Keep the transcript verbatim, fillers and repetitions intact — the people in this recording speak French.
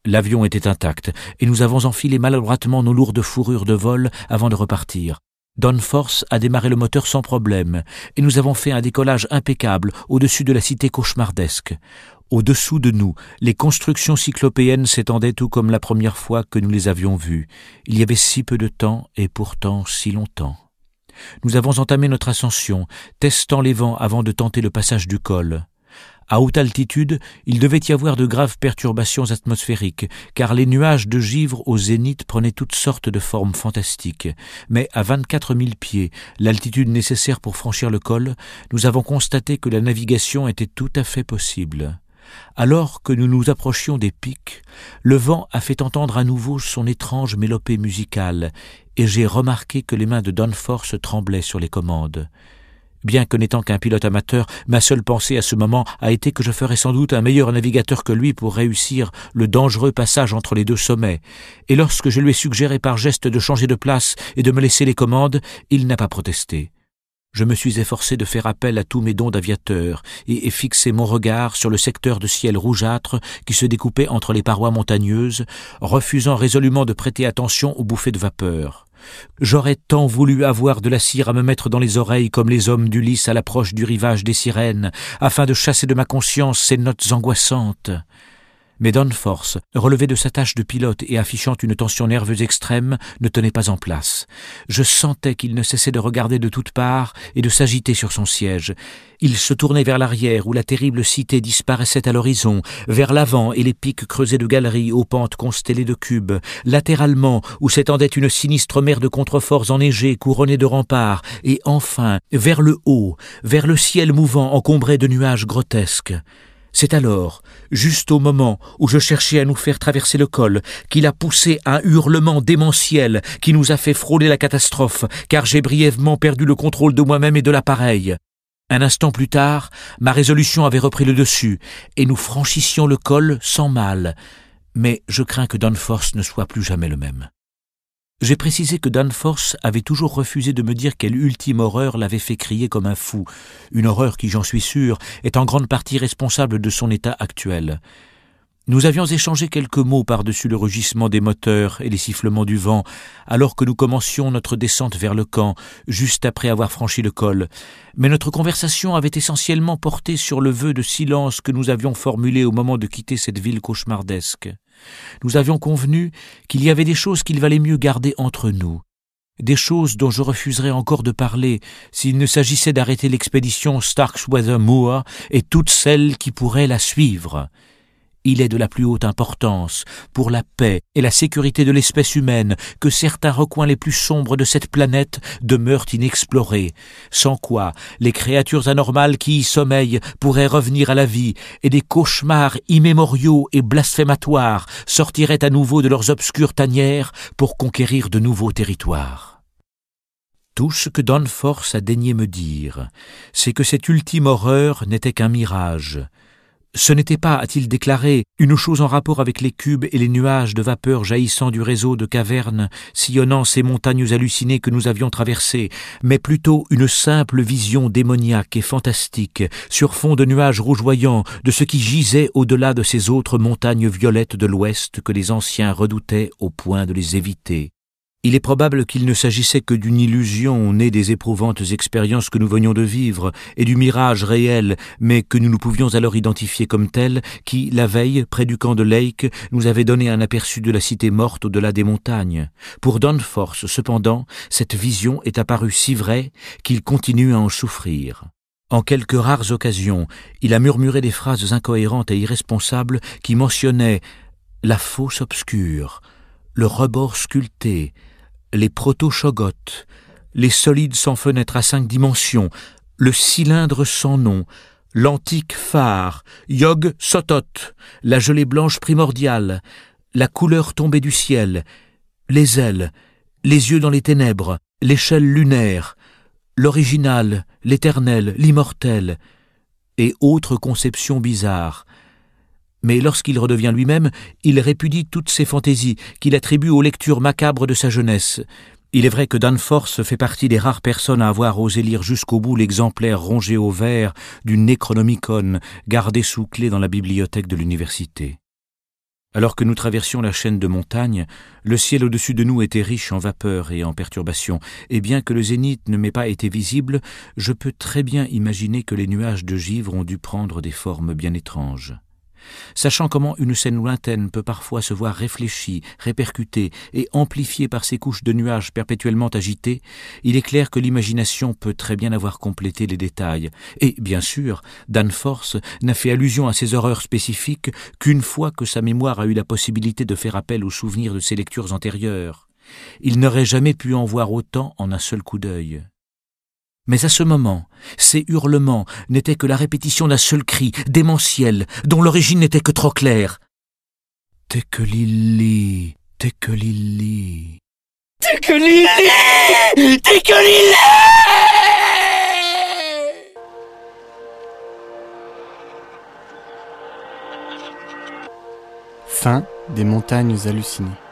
L'avion était intact, et nous avons enfilé maladroitement nos lourdes fourrures de vol avant de repartir. Danforth a démarré le moteur sans problème, et nous avons fait un décollage impeccable au-dessus de la cité cauchemardesque. Au-dessous de nous, les constructions cyclopéennes s'étendaient tout comme la première fois que nous les avions vues. Il y avait si peu de temps, et pourtant si longtemps. Nous avons entamé notre ascension, testant les vents avant de tenter le passage du col. À haute altitude, il devait y avoir de graves perturbations atmosphériques, car les nuages de givre au zénith prenaient toutes sortes de formes fantastiques. Mais à vingt-quatre mille pieds, l'altitude nécessaire pour franchir le col, nous avons constaté que la navigation était tout à fait possible. Alors que nous nous approchions des pics, le vent a fait entendre à nouveau son étrange mélopée musicale, et j'ai remarqué que les mains de Danforth tremblaient sur les commandes. Bien que n'étant qu'un pilote amateur, ma seule pensée à ce moment a été que je ferais sans doute un meilleur navigateur que lui pour réussir le dangereux passage entre les deux sommets. Et lorsque je lui ai suggéré par geste de changer de place et de me laisser les commandes, il n'a pas protesté. Je me suis efforcé de faire appel à tous mes dons d'aviateur et ai fixé mon regard sur le secteur de ciel rougeâtre qui se découpait entre les parois montagneuses, refusant résolument de prêter attention aux bouffées de vapeur. J'aurais tant voulu avoir de la cire à me mettre dans les oreilles comme les hommes d'Ulysse à l'approche du rivage des sirènes, afin de chasser de ma conscience ces notes angoissantes. Mais Danforth, relevé de sa tâche de pilote et affichant une tension nerveuse extrême, ne tenait pas en place. Je sentais qu'il ne cessait de regarder de toutes parts et de s'agiter sur son siège. Il se tournait vers l'arrière où la terrible cité disparaissait à l'horizon, vers l'avant et les pics creusés de galeries aux pentes constellées de cubes, latéralement où s'étendait une sinistre mer de contreforts enneigés couronnés de remparts, et enfin vers le haut, vers le ciel mouvant encombré de nuages grotesques. C'est alors, juste au moment où je cherchais à nous faire traverser le col, qu'il a poussé un hurlement démentiel qui nous a fait frôler la catastrophe, car j'ai brièvement perdu le contrôle de moi-même et de l'appareil. Un instant plus tard, ma résolution avait repris le dessus, et nous franchissions le col sans mal. Mais je crains que Danforth ne soit plus jamais le même. J'ai précisé que Danforth avait toujours refusé de me dire quelle ultime horreur l'avait fait crier comme un fou, une horreur qui, j'en suis sûr, est en grande partie responsable de son état actuel. Nous avions échangé quelques mots par-dessus le rugissement des moteurs et les sifflements du vent, alors que nous commencions notre descente vers le camp, juste après avoir franchi le col. Mais notre conversation avait essentiellement porté sur le vœu de silence que nous avions formulé au moment de quitter cette ville cauchemardesque. Nous avions convenu qu'il y avait des choses qu'il valait mieux garder entre nous, des choses dont je refuserais encore de parler s'il ne s'agissait d'arrêter l'expédition Starkweather Moor et toutes celles qui pourraient la suivre. Il est de la plus haute importance pour la paix et la sécurité de l'espèce humaine que certains recoins les plus sombres de cette planète demeurent inexplorés, sans quoi les créatures anormales qui y sommeillent pourraient revenir à la vie et des cauchemars immémoriaux et blasphématoires sortiraient à nouveau de leurs obscures tanières pour conquérir de nouveaux territoires. Tout ce que Danforth a daigné me dire, c'est que cette ultime horreur n'était qu'un mirage. Ce n'était pas, a-t-il déclaré, une chose en rapport avec les cubes et les nuages de vapeur jaillissant du réseau de cavernes sillonnant ces montagnes hallucinées que nous avions traversées, mais plutôt une simple vision démoniaque et fantastique, sur fond de nuages rougeoyants, de ce qui gisait au-delà de ces autres montagnes violettes de l'Ouest que les anciens redoutaient au point de les éviter. Il est probable qu'il ne s'agissait que d'une illusion née des éprouvantes expériences que nous venions de vivre et du mirage réel, mais que nous nous pouvions alors identifier comme tel, qui, la veille, près du camp de Lake, nous avait donné un aperçu de la cité morte au-delà des montagnes. Pour Danforth, cependant, cette vision est apparue si vraie qu'il continue à en souffrir. En quelques rares occasions, il a murmuré des phrases incohérentes et irresponsables qui mentionnaient la fosse obscure, le rebord sculpté, les proto-chogotes, les solides sans fenêtre à cinq dimensions, le cylindre sans nom, l'antique phare, Yog Sothoth, la gelée blanche primordiale, la couleur tombée du ciel, les ailes, les yeux dans les ténèbres, l'échelle lunaire, l'original, l'éternel, l'immortel, et autres conceptions bizarres. Mais lorsqu'il redevient lui-même, il répudie toutes ces fantaisies qu'il attribue aux lectures macabres de sa jeunesse. Il est vrai que Danforth fait partie des rares personnes à avoir osé lire jusqu'au bout l'exemplaire rongé au vert du Necronomicon, gardé sous clé dans la bibliothèque de l'université. Alors que nous traversions la chaîne de montagnes, le ciel au-dessus de nous était riche en vapeurs et en perturbations, et bien que le zénith ne m'ait pas été visible, je peux très bien imaginer que les nuages de givre ont dû prendre des formes bien étranges. Sachant comment une scène lointaine peut parfois se voir réfléchie, répercutée et amplifiée par ces couches de nuages perpétuellement agitées, il est clair que l'imagination peut très bien avoir complété les détails. Et, bien sûr, Danforth n'a fait allusion à ces horreurs spécifiques qu'une fois que sa mémoire a eu la possibilité de faire appel aux souvenirs de ses lectures antérieures. Il n'aurait jamais pu en voir autant en un seul coup d'œil. Mais à ce moment, ces hurlements n'étaient que la répétition d'un seul cri, démentiel, dont l'origine n'était que trop claire. « Tekelili, Tekelili, Tekelili, Tekelili !» Fin des Montagnes hallucinées.